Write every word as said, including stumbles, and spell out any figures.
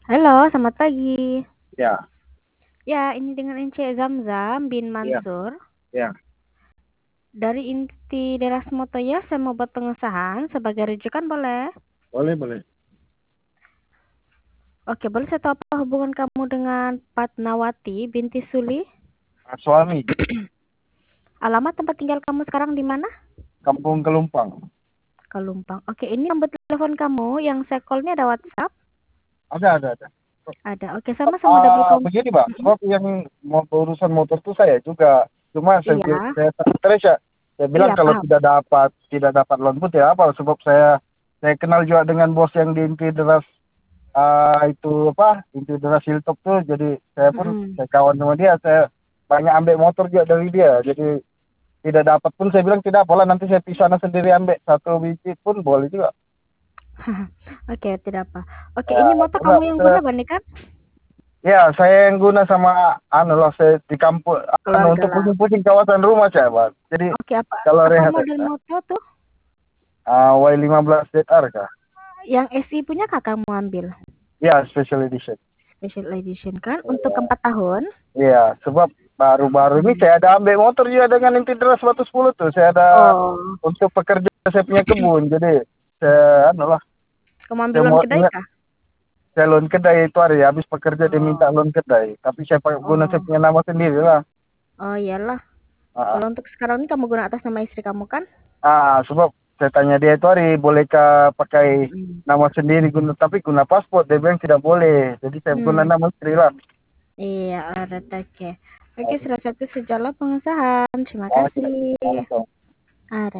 Halo, selamat pagi. Ya, Ya, ini dengan Ence Zamzam bin iya, Mansur. iya. Dari inti Deras Motoya, saya mau buat pengesahan sebagai rujukan boleh? Boleh, boleh. Oke, boleh saya tahu apa hubungan kamu dengan Patnawati binti Suli? Ah, suami, Alamat tempat tinggal kamu sekarang di mana? Kampung Kelumpang. Kelumpang. Oke, ini nomor telepon kamu yang saya call-nya ada WhatsApp? Ada, ada, ada. Ada. Oke, sama-sama double Ah, kom. begini, Pak. Mm-mm. Sebab yang mau urusan motor itu saya juga. Cuma saya, bil- Iya, saya terus ya. Saya bilang iya kalau paham. tidak dapat tidak dapat loan pun ya apa? Sebab saya saya kenal juga dengan bos yang di inti deras ah, itu apa? Inti deras Hilltop tuh. Jadi saya pun Mm-mm. saya kawan sama dia. Saya banyak ambil motor juga dari dia. Jadi tidak dapat pun saya bilang tidak apalah, nanti saya pisah sendiri ambil satu biji pun boleh juga. Oke, tidak apa. Oke, Ya, ini motor coba kamu yang se- guna Bani kan? ya, saya yang guna sama anu lah, saya di kampung anu Keluarga untuk lah. pusing-pusing kawasan rumah saya, Pak. Jadi Oke, apa kalau apa rehat model ya, motor tuh? uh, Y lima belas Z R kah? Yang S I punya kakak mau ambil Ya, special edition. special edition kan untuk Ya, empat tahun. ya, sebab baru-baru ini Hmm. saya ada ambil motor juga dengan Intidra seratus sepuluh tuh. Saya ada Oh, untuk pekerja, saya punya kebun. Jadi saya anu lah, kamu ambil saya loan mau kedai ingat kah? saya loan kedai itu hari habis pekerja dia minta Oh, loan kedai. Tapi saya pakai guna saya oh, punya nama sendiri lah. oh iyalah. Ah, Kalau untuk sekarang ini kamu guna atas nama istri kamu kan? ah, sebab saya tanya dia itu hari bolehkah pakai Mm-mm. nama sendiri guna, tapi guna paspor dia bilang tidak boleh, jadi saya guna Hmm, nama istri lah. iya, alright, oke. Oke, Ah, sudah satu sejalan pengesahan. Terima ah, sudah. kasih. Ah, so. Alright.